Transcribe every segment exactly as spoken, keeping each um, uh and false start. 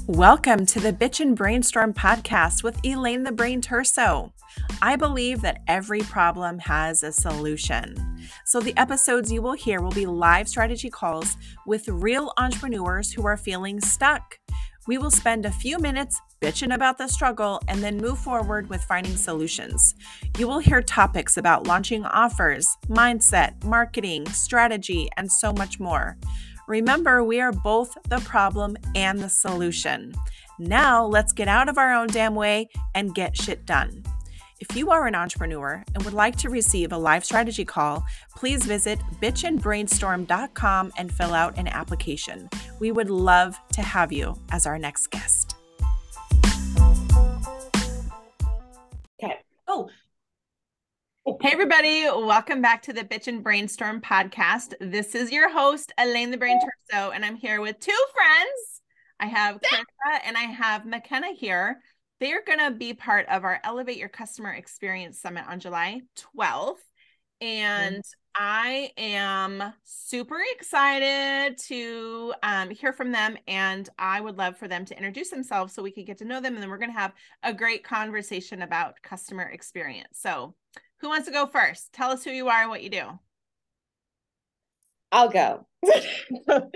Welcome to the Bitch and Brainstorm podcast with Elaine the Brain Terso. I believe that every problem has a solution. So the episodes you will hear will be live strategy calls with real entrepreneurs who are feeling stuck. We will spend a few minutes bitching about the struggle and then move forward with finding solutions. You will hear topics about launching offers, mindset, marketing, strategy, and so much more. Remember, we are both the problem and the solution. Now, let's get out of our own damn way and get shit done. If you are an entrepreneur and would like to receive a live strategy call, please visit bitch and brainstorm dot com and fill out an application. We would love to have you as our next guest. Okay. Oh, hey everybody, welcome back to the Bitch and Brainstorm podcast. This is your host, Elaine the Brain Terso, and I'm here with two friends. I have Carissa and I have McKenna here. They are going to be part of our Elevate Your Customer Experience Summit on July twelfth. And mm-hmm. I am super excited to um, hear from them. And I would love for them to introduce themselves so we could get to know them. And then we're going to have a great conversation about customer experience. So who wants to go first? Tell us who you are and what you do. I'll go. hello,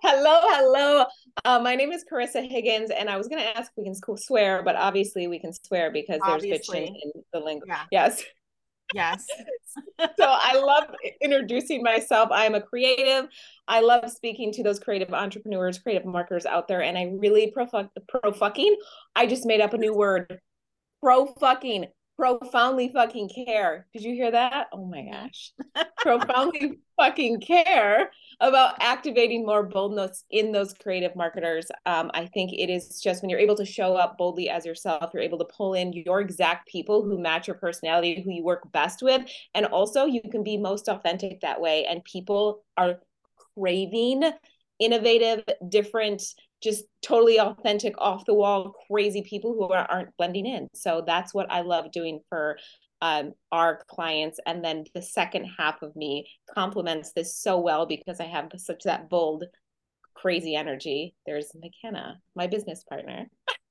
hello. Uh, my name is Carissa Higgins, and I was going to ask if we can swear, but obviously we can swear because obviously. There's bitching in the lingo. Yeah. Yes. Yes. So I love introducing myself. I am a creative. I love speaking to those creative entrepreneurs, creative marketers out there, and I really pro pro fucking. I just made up a new word. Pro fucking. Profoundly fucking care. Did you hear that? Oh my gosh. Profoundly fucking care about activating more boldness in those creative marketers. Um, I think it is just when you're able to show up boldly as yourself, you're able to pull in your exact people who match your personality, who you work best with. And also you can be most authentic that way. And people are craving innovative, different, just totally authentic, off the wall, crazy people who are, aren't blending in. So that's what I love doing for um, our clients. And then the second half of me complements this so well because I have such that bold, crazy energy. There's McKenna, my business partner.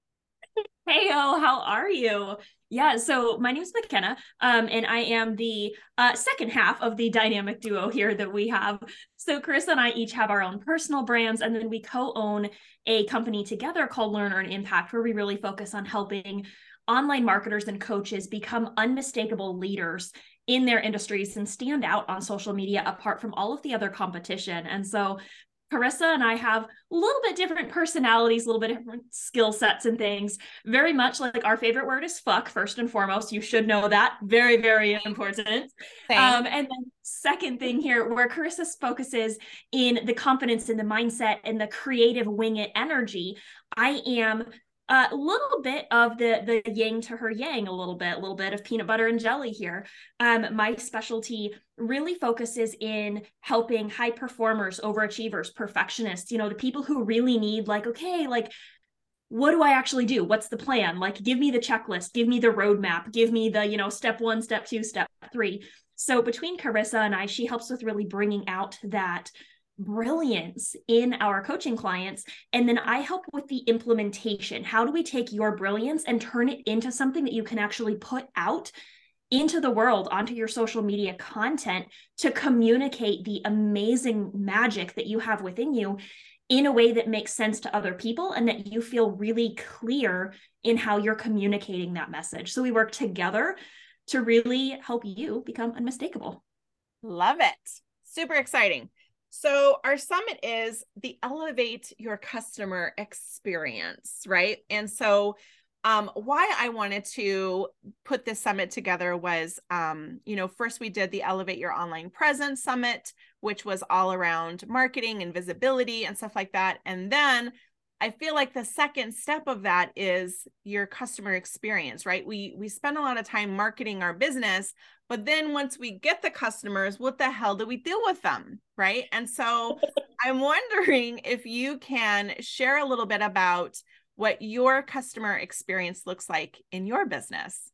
Hey, oh, how are you? Yeah, so my name is McKenna, um, and I am the uh, second half of the dynamic duo here that we have. So Carissa and I each have our own personal brands, and then we co-own a company together called Learn, Earn, Impact, where we really focus on helping online marketers and coaches become unmistakable leaders in their industries and stand out on social media apart from all of the other competition. And so Carissa and I have a little bit different personalities, a little bit different skill sets and things. Very much like our favorite word is fuck, first and foremost. You should know that. Very, very important. Um, and then second thing here, where Carissa focuses in the confidence and the mindset and the creative wing it energy, I am a little bit of the the yang to her yang, a little bit, a little bit of peanut butter and jelly here. Um, my specialty really focuses in helping high performers, overachievers, perfectionists, you know, the people who really need like, okay, like, what do I actually do? What's the plan? Like, give me the checklist, give me the roadmap, give me the, you know, step one, step two, step three. So between Carissa and I, she helps with really bringing out that brilliance in our coaching clients. And then I help with the implementation. How do we take your brilliance and turn it into something that you can actually put out into the world, onto your social media content to communicate the amazing magic that you have within you in a way that makes sense to other people and that you feel really clear in how you're communicating that message. So we work together to really help you become unmistakable. Love it. Super exciting. So our summit is the Elevate Your Customer Experience, right? And so um, why I wanted to put this summit together was, um, you know, first we did the Elevate Your Online Presence Summit, which was all around marketing and visibility and stuff like that. And then I feel like the second step of that is your customer experience, right? We we spend a lot of time marketing our business, but then once we get the customers, what the hell do we do with them, right? And so I'm wondering if you can share a little bit about what your customer experience looks like in your business.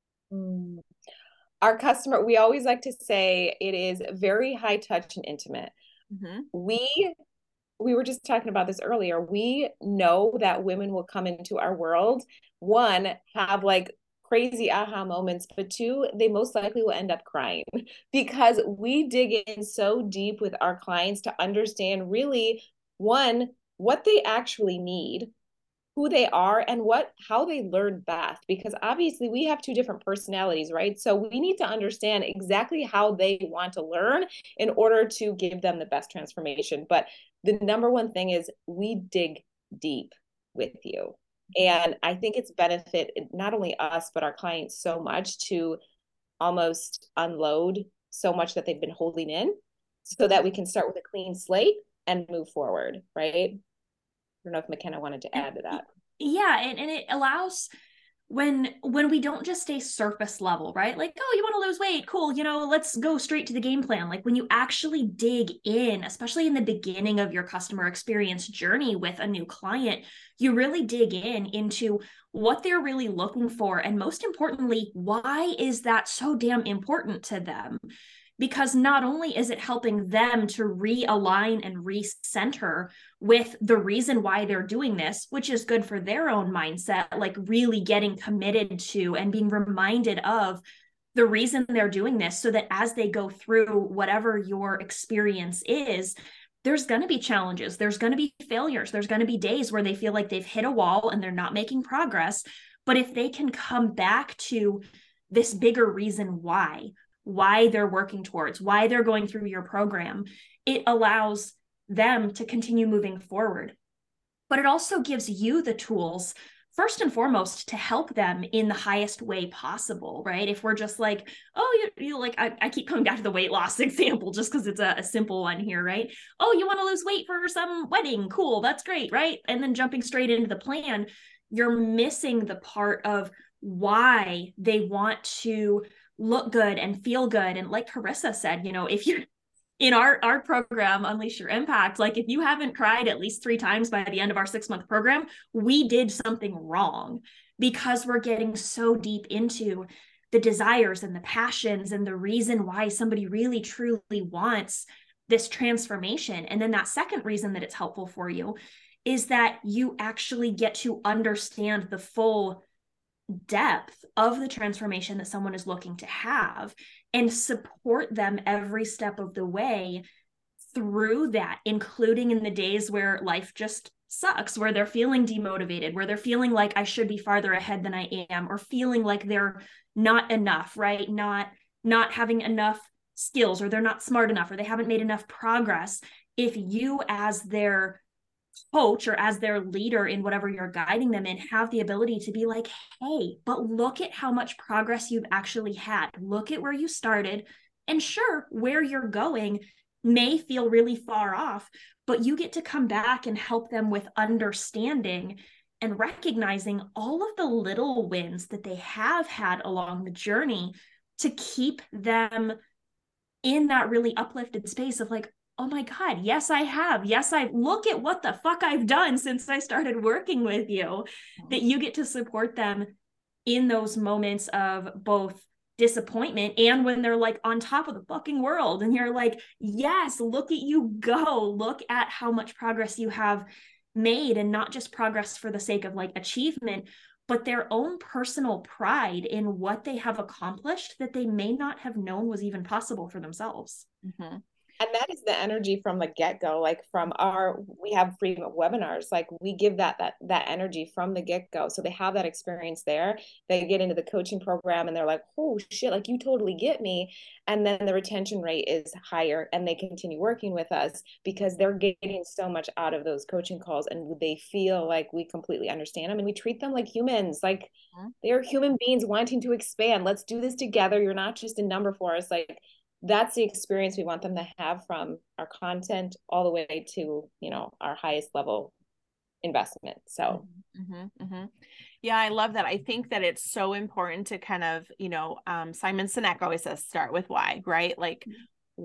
Mm. Our customer, we always like to say it is very high touch and intimate. Mm-hmm. We we were just talking about this earlier. We know that women will come into our world, one, have like crazy aha moments, but two, they most likely will end up crying because we dig in so deep with our clients to understand really, one, what they actually need, who they are, and what how they learn best, because obviously we have two different personalities, right? So we need to understand exactly how they want to learn in order to give them the best transformation. But the number one thing is we dig deep with you, and I think it's benefit not only us but our clients so much to almost unload so much that they've been holding in so that we can start with a clean slate and move forward, right? I don't know if McKenna wanted to add to that. Yeah, and, and it allows when when we don't just stay surface level, right? Like, oh, you want to lose weight, cool, you know, let's go straight to the game plan. Like when you actually dig in, especially in the beginning of your customer experience journey with a new client, you really dig in into what they're really looking for, and most importantly, why is that so damn important to them? Because not only is it helping them to realign and recenter with the reason why they're doing this, which is good for their own mindset, like really getting committed to and being reminded of the reason they're doing this, so that as they go through whatever your experience is, there's going to be challenges, there's going to be failures, there's going to be days where they feel like they've hit a wall and they're not making progress. But if they can come back to this bigger reason why, why they're working towards, why they're going through your program, it allows them to continue moving forward. But it also gives you the tools, first and foremost, to help them in the highest way possible, right? If we're just like, oh, you, you like, I, I keep coming back to the weight loss example just because it's a, a simple one here, right? Oh, you want to lose weight for some wedding? Cool, that's great, right? And then jumping straight into the plan, you're missing the part of why they want to look good and feel good. And like Carissa said, you know, if you're in our, our program, Unleash Your Impact, like if you haven't cried at least three times by the end of our six month program, we did something wrong, because we're getting so deep into the desires and the passions and the reason why somebody really truly wants this transformation. And then that second reason that it's helpful for you is that you actually get to understand the full depth of the transformation that someone is looking to have and support them every step of the way through that, including in the days where life just sucks, where they're feeling demotivated, where they're feeling like I should be farther ahead than I am, or feeling like they're not enough, right? Not, not having enough skills, or they're not smart enough, or they haven't made enough progress. If you, as their coach or as their leader in whatever you're guiding them in, have the ability to be like, hey, but look at how much progress you've actually had. Look at where you started. And sure, where you're going may feel really far off, but you get to come back and help them with understanding and recognizing all of the little wins that they have had along the journey to keep them in that really uplifted space of like, oh my God, yes, I have. Yes, I look at what the fuck I've done since I started working with you, that you get to support them in those moments of both disappointment and when they're like on top of the fucking world. And you're like, yes, look at you go. Look at how much progress you have made, and not just progress for the sake of like achievement, but their own personal pride in what they have accomplished that they may not have known was even possible for themselves. Mm-hmm. And that is the energy from the get-go. Like from our, we have free webinars, like we give that, that, that energy from the get-go. So they have that experience there. They get into the coaching program and they're like, oh shit, like you totally get me. And then the retention rate is higher and they continue working with us because they're getting so much out of those coaching calls, and they feel like we completely understand them and we treat them like humans. Like they're human beings wanting to expand. Let's do this together. You're not just a number for us. Like, that's the experience we want them to have from our content all the way to, you know, our highest level investment. So, mm-hmm, mm-hmm. Yeah, I love that. I think that it's so important to kind of, you know, um, Simon Sinek always says, start with why, right? Like, mm-hmm.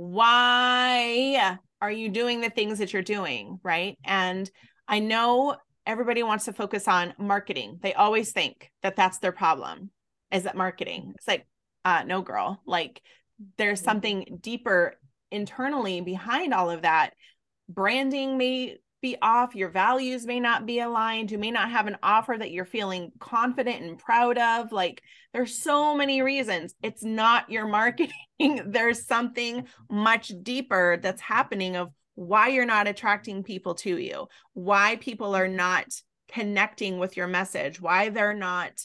why are you doing the things that you're doing, right? And I know everybody wants to focus on marketing. They always think that that's their problem, is that marketing. It's like, uh, no, girl, like, there's something deeper internally behind all of that. branding may be off, your values may not be aligned, you may not have an offer that you're feeling confident and proud of. Like, there's so many reasons. It's not your marketing. There's something much deeper that's happening of why you're not attracting people to you, why people are not connecting with your message, why they're not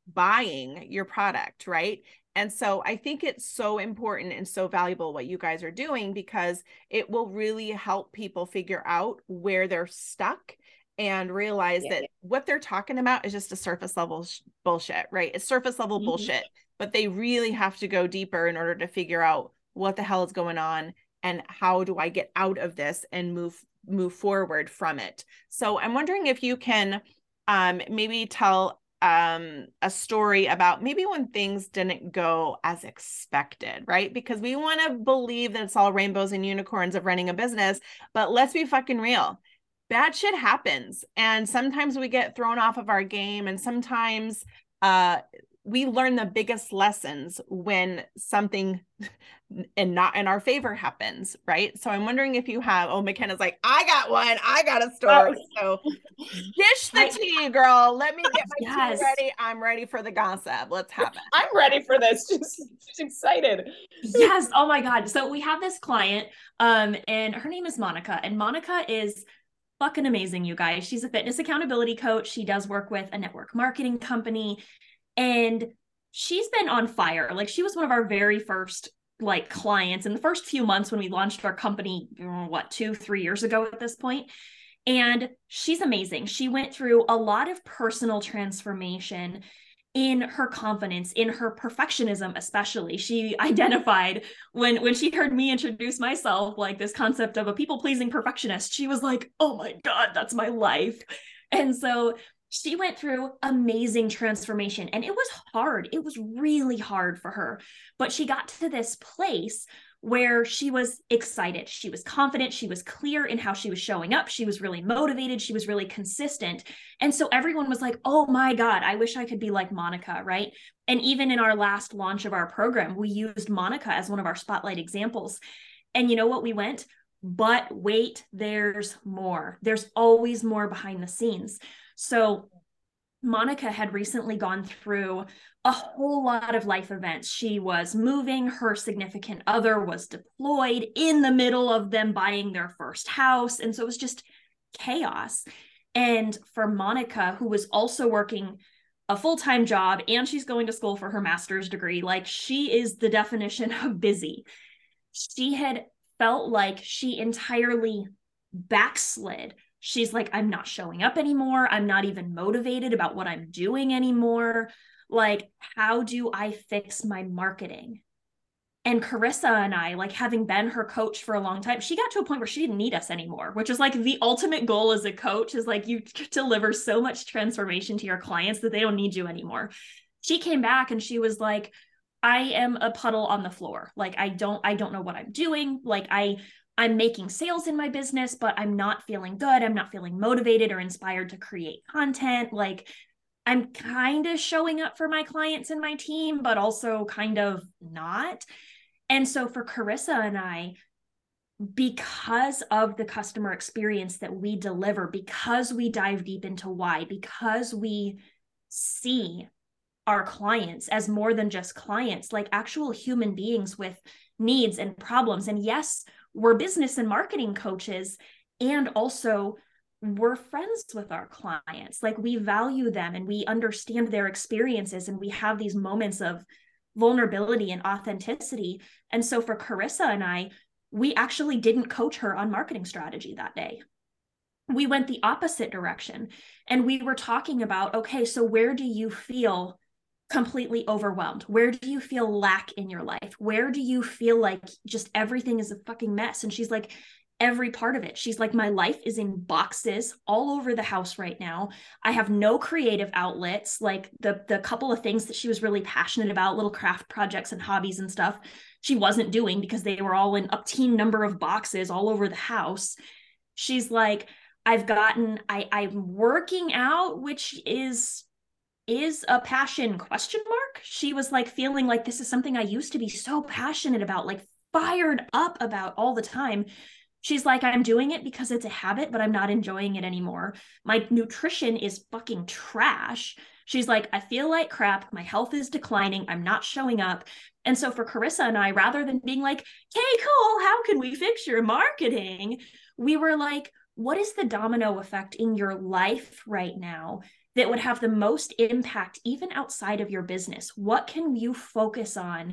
buying your product, right? And so I think it's so important and so valuable what you guys are doing, because it will really help people figure out where they're stuck and realize yeah. that what they're talking about is just a surface level sh- bullshit, right? It's surface level mm-hmm. bullshit, but they really have to go deeper in order to figure out what the hell is going on and how do I get out of this and move move forward from it. So I'm wondering if you can um, maybe tell um, a story about maybe when things didn't go as expected, right? Because we want to believe that it's all rainbows and unicorns of running a business, but let's be fucking real. Bad shit happens. And sometimes we get thrown off of our game. And sometimes uh, we learn the biggest lessons when something and not in our favor happens, right? So I'm wondering if you have, oh, McKenna's like, I got one, I got a story. So dish the I, tea, girl. Let me get my yes. tea ready. I'm ready for the gossip. Let's have it. I'm ready for this. Just, just excited. Yes. Oh my God. So we have this client, um, and her name is Monica, and Monica is fucking amazing, you guys. She's a fitness accountability coach. She does work with a network marketing company, and she's been on fire. Like, she was one of our very first like clients in the first few months when we launched our company, what, two, three years ago at this point. And she's amazing. She went through a lot of personal transformation in her confidence, in her perfectionism, especially. She identified when, when she heard me introduce myself, like this concept of a people-pleasing perfectionist, she was like, oh my God, that's my life. And so she went through amazing transformation, and it was hard. It was really hard for her, but she got to this place where she was excited. She was confident. She was clear in how she was showing up. She was really motivated. She was really consistent. And so everyone was like, oh my God, I wish I could be like Monica, right? And even in our last launch of our program, we used Monica as one of our spotlight examples. And you know what? We went, but wait, there's more. There's always more behind the scenes. So Monica had recently gone through a whole lot of life events. She was moving, her significant other was deployed in the middle of them buying their first house. And so it was just chaos. And for Monica, who was also working a full-time job and she's going to school for her master's degree, like, she is the definition of busy. She had felt like she entirely backslid. She's like, I'm not showing up anymore. I'm not even motivated about what I'm doing anymore. Like, how do I fix my marketing? And Carissa and I, like, having been her coach for a long time, she got to a point where she didn't need us anymore, which is like the ultimate goal as a coach, is like, you deliver so much transformation to your clients that they don't need you anymore. She came back and she was like, I am a puddle on the floor. Like, I don't, I don't know what I'm doing. Like, I, I'm making sales in my business, but I'm not feeling good. I'm not feeling motivated or inspired to create content. Like, I'm kind of showing up for my clients and my team, but also kind of not. And so for Carissa and I, because of the customer experience that we deliver, because we dive deep into why, because we see our clients as more than just clients, like actual human beings with needs and problems. And yes, we're business and marketing coaches, and also we're friends with our clients. Like, we value them and we understand their experiences, and we have these moments of vulnerability and authenticity. And so for Carissa and I, we actually didn't coach her on marketing strategy that day. We went the opposite direction, and we were talking about, okay, so where do you feel completely overwhelmed? Where do you feel lack in your life? Where do you feel like just everything is a fucking mess? And she's like, every part of it. She's like, my life is in boxes all over the house right now. I have no creative outlets. Like, the, the couple of things that she was really passionate about, little craft projects and hobbies and stuff, she wasn't doing because they were all in obscene number of boxes all over the house. She's like, I've gotten, I, I'm working out, which is is a passion question mark. She was like feeling like, this is something I used to be so passionate about, like fired up about all the time. She's like, I'm doing it because it's a habit, but I'm not enjoying it anymore. My nutrition is fucking trash. She's like, I feel like crap. My health is declining. I'm not showing up. And so for Carissa and I, rather than being like, hey, cool, how can we fix your marketing? We were like, what is the domino effect in your life right now that would have the most impact, even outside of your business? What can you focus on,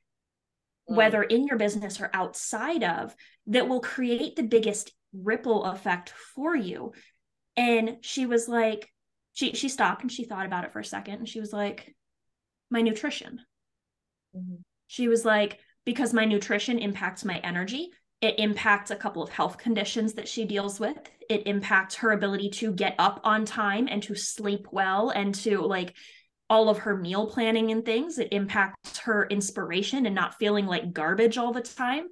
whether in your business or outside of, that will create the biggest ripple effect for you? And she was like, she she stopped and she thought about it for a second. And she was like, my nutrition. Mm-hmm. She was like, because my nutrition impacts my energy. It impacts a couple of health conditions that she deals with. It impacts her ability to get up on time and to sleep well and to like all of her meal planning and things. It impacts her inspiration and not feeling like garbage all the time.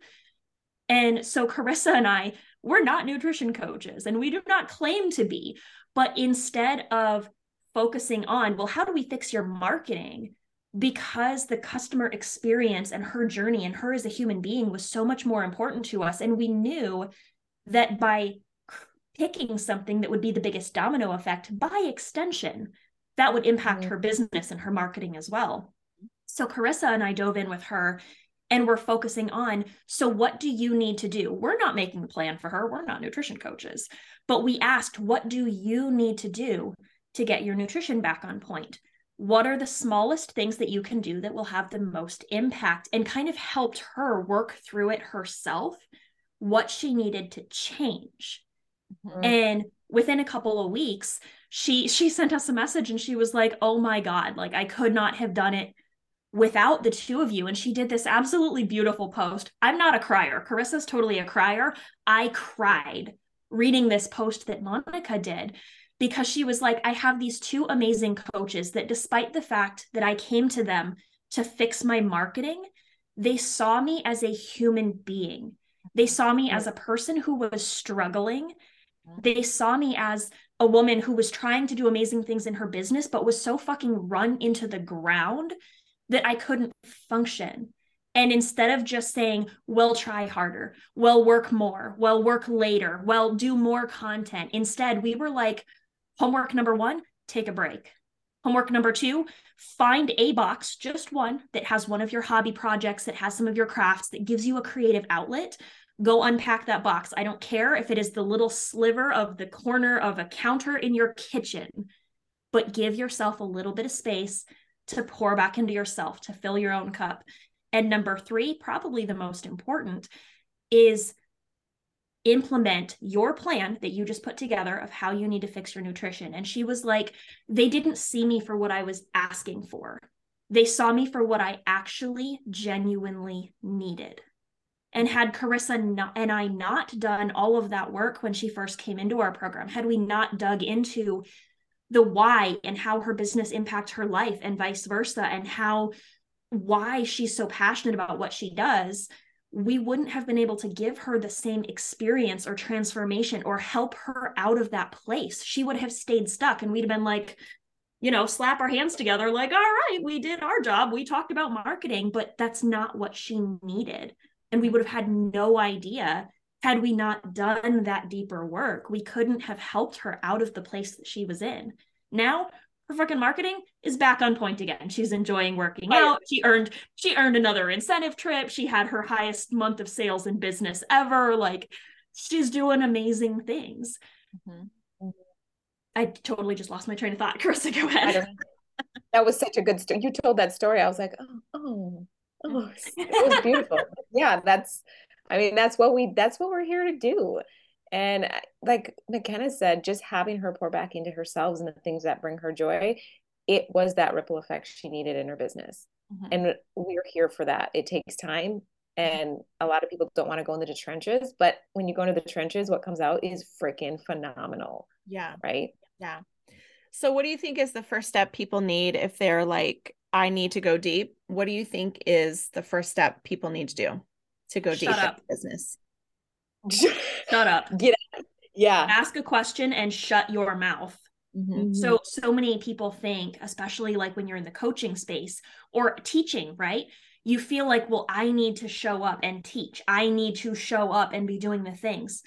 And so Carissa and I, we're not nutrition coaches and we do not claim to be, but instead of focusing on, well, how do we fix your marketing? Because the customer experience and her journey and her as a human being was so much more important to us. And we knew that by picking something that would be the biggest domino effect, by extension, that would impact mm-hmm. her business and her marketing as well. So Carissa and I dove in with her and we're focusing on, so what do you need to do? We're not making the plan for her. We're not nutrition coaches, but we asked, what do you need to do to get your nutrition back on point? What are the smallest things that you can do that will have the most impact? And kind of helped her work through it herself, what she needed to change. Mm-hmm. And within a couple of weeks, she she sent us a message and she was like, oh my God, like I could not have done it without the two of you. And she did this absolutely beautiful post. I'm not a crier. Carissa's totally a crier. I cried reading this post that Monica did, because she was like, I have these two amazing coaches that despite the fact that I came to them to fix my marketing, they saw me as a human being. They saw me as a person who was struggling. They saw me as a woman who was trying to do amazing things in her business, but was so fucking run into the ground that I couldn't function. And instead of just saying, well, try harder, well, work more, well, work later, well, do more content. Instead, we were like, homework number one, take a break. Homework number two, find a box, just one, that has one of your hobby projects, that has some of your crafts, that gives you a creative outlet. Go unpack that box. I don't care if it is the little sliver of the corner of a counter in your kitchen, but give yourself a little bit of space to pour back into yourself, to fill your own cup. And number three, probably the most important, is implement your plan that you just put together of how you need to fix your nutrition. And she was like, they didn't see me for what I was asking for. They saw me for what I actually genuinely needed. And had Carissa not, and I not done all of that work when she first came into our program, had we not dug into the why and how her business impacts her life and vice versa, and how why she's so passionate about what she does, we wouldn't have been able to give her the same experience or transformation or help her out of that place. She would have stayed stuck and we'd have been like, you know, slap our hands together like, all right, we did our job. We talked about marketing, but that's not what she needed. And we would have had no idea had we not done that deeper work. We couldn't have helped her out of the place that she was in. Now, her fucking marketing is back on point again. She's enjoying working out. She earned she earned another incentive trip. She had her highest month of sales in business ever. Like, she's doing amazing things. Mm-hmm. I totally just lost my train of thought. Carissa, go ahead. That was such a good story. You told that story. I was like, oh, oh, oh, it was beautiful. Yeah, that's, I mean, that's what we, that's what we're here to do. And like McKenna said, just having her pour back into herself and the things that bring her joy, it was that ripple effect she needed in her business. Mm-hmm. And we're here for that. It takes time. And a lot of people don't want to go into the trenches, but when you go into the trenches, what comes out is freaking phenomenal. Yeah. Right. Yeah. So what do you think is the first step people need if they're like, I need to go deep? What do you think is the first step people need to do to go Shut deep up. in business? Shut up. Get out. Yeah. Ask a question and shut your mouth. Mm-hmm. So, so many people think, especially like when you're in the coaching space or teaching, right? you feel like, well, I need to show up and teach. I need to show up and be doing the things.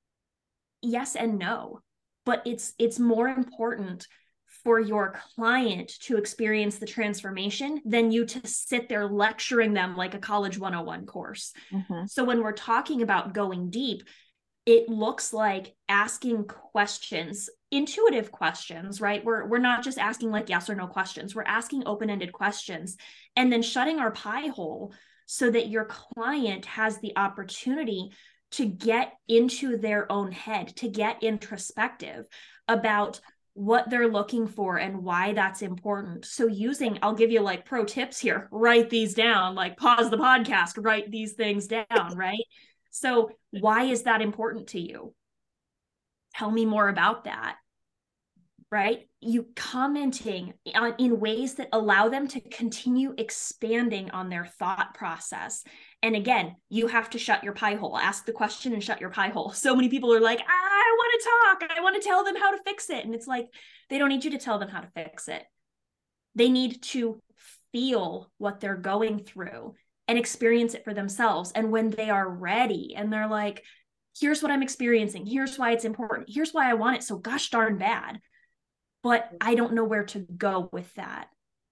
Yes and no, but it's it's more important for your client to experience the transformation than you to sit there lecturing them like a college one oh one course. Mm-hmm. So when we're talking about going deep, it looks like asking questions, intuitive questions, right? We're, we're not just asking like yes or no questions. We're asking open-ended questions and then shutting our pie hole so that your client has the opportunity to get into their own head, to get introspective about what they're looking for and why that's important. So using, I'll give you like pro tips here, write these down, like pause the podcast, write these things down, right? So why is that important to you? Tell me more about that, right? You commenting on, in ways that allow them to continue expanding on their thought process. And again, you have to shut your pie hole. Ask the question and shut your pie hole. So many people are like, I want to talk. I want to tell them how to fix it. And it's like, they don't need you to tell them how to fix it. They need to feel what they're going through and experience it for themselves. And when they are ready and they're like, here's what I'm experiencing. Here's why it's important. Here's why I want it so gosh darn bad. But I don't know where to go with that.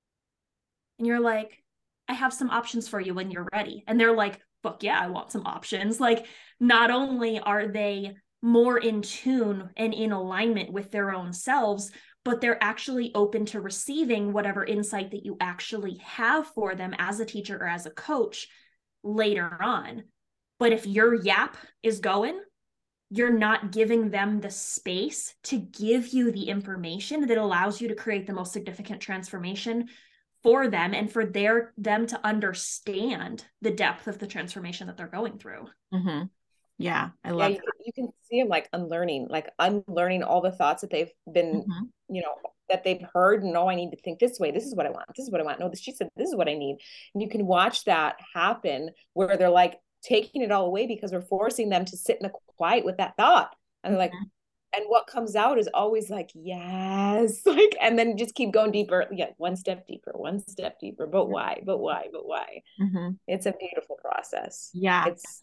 And you're like, I have some options for you when you're ready. And they're like, fuck yeah, I want some options. Like, not only are they more in tune and in alignment with their own selves, but they're actually open to receiving whatever insight that you actually have for them as a teacher or as a coach later on. But if your yap is going, you're not giving them the space to give you the information that allows you to create the most significant transformation for them and for their them to understand the depth of the transformation that they're going through. Mm-hmm. Yeah, I love yeah, you, you can see them like unlearning, like unlearning all the thoughts that they've been, mm-hmm. you know, that they've heard. No, I need to think this way. This is what I want. This is what I want. No, she said, this is what I need. And you can watch that happen where they're like taking it all away because we're forcing them to sit in the quiet with that thought. And they're like, mm-hmm. and what comes out is always like, yes, like, and then just keep going deeper. Yeah. One step deeper, one step deeper, but why, but why, but why? Mm-hmm. It's a beautiful process. Yeah. It's,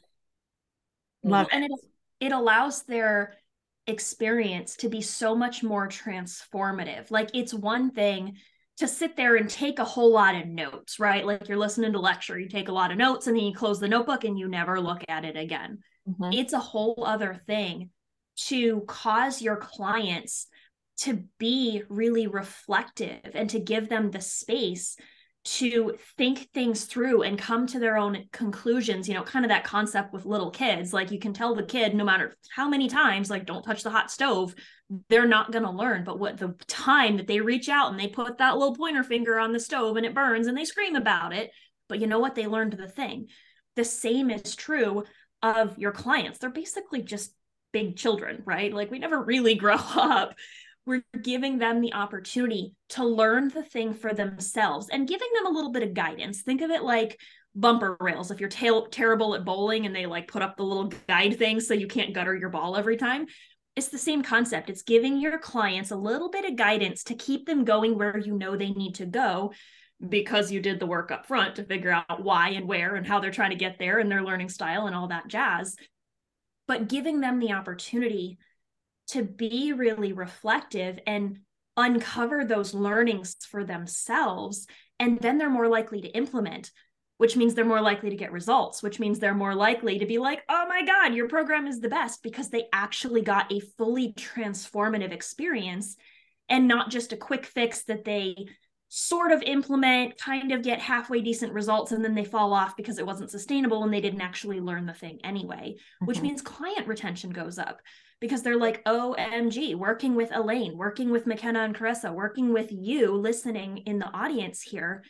Love and it. it allows their experience to be so much more transformative. Like, it's one thing to sit there and take a whole lot of notes, right? Like, you're listening to lecture, you take a lot of notes and then you close the notebook and you never look at it again. Mm-hmm. It's a whole other thing to cause your clients to be really reflective and to give them the space to think things through and come to their own conclusions, you know, kind of that concept with little kids. Like, you can tell the kid no matter how many times, like, don't touch the hot stove, they're not going to learn. But what the time that they reach out and they put that little pointer finger on the stove and it burns and they scream about it, but you know what? They learned the thing. The same is true of your clients. They're basically just big children, right? Like, we never really grow up. We're giving them the opportunity to learn the thing for themselves and giving them a little bit of guidance. Think of it like bumper rails. If you're ta- terrible at bowling and they like put up the little guide thing so you can't gutter your ball every time, it's the same concept. It's giving your clients a little bit of guidance to keep them going where you know they need to go, because you did the work up front to figure out why and where and how they're trying to get there and their learning style and all that jazz. But giving them the opportunity to be really reflective and uncover those learnings for themselves. And then they're more likely to implement, which means they're more likely to get results, which means they're more likely to be like, oh my God, your program is the best, because they actually got a fully transformative experience and not just a quick fix that they sort of implement, kind of get halfway decent results, and then they fall off because it wasn't sustainable and they didn't actually learn the thing anyway, mm-hmm. which means client retention goes up because they're like, O M G, working with Elaine, working with McKenna and Carissa, working with you listening in the audience here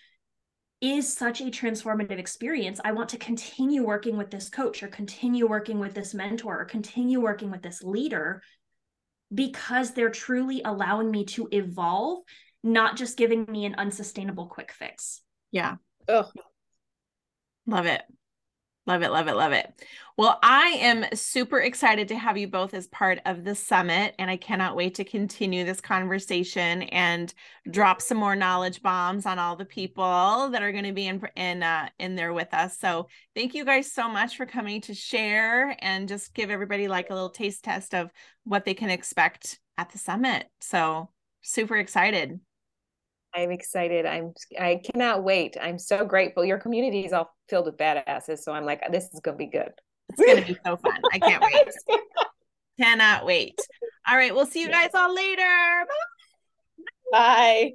is such a transformative experience. I want to continue working with this coach or continue working with this mentor or continue working with this leader because they're truly allowing me to evolve, not just giving me an unsustainable quick fix. Yeah. Ugh. Love it. Love it, love it, love it. Well, I am super excited to have you both as part of the summit, and I cannot wait to continue this conversation and drop some more knowledge bombs on all the people that are going to be in in uh, in there with us. So thank you guys so much for coming to share and just give everybody like a little taste test of what they can expect at the summit. So super excited. I'm excited. I'm I cannot wait. I'm so grateful. Your community is all filled with badasses. So I'm like, this is gonna be good. It's gonna be so fun. I can't wait. Cannot wait. All right, we'll see you guys all later. Bye.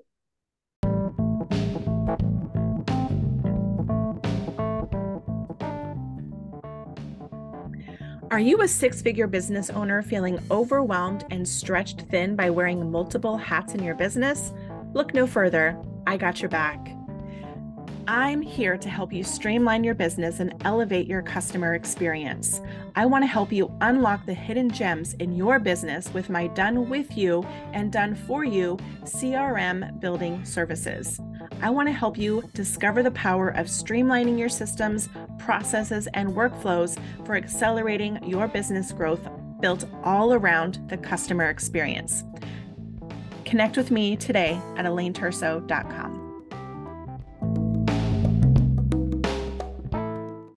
Are you a six-figure business owner feeling overwhelmed and stretched thin by wearing multiple hats in your business? Look no further. I got your back. I'm here to help you streamline your business and elevate your customer experience. I want to help you unlock the hidden gems in your business with my done with you and done for you C R M building services. I want to help you discover the power of streamlining your systems, processes, and workflows for accelerating your business growth built all around the customer experience. Connect with me today at elaine terso dot com.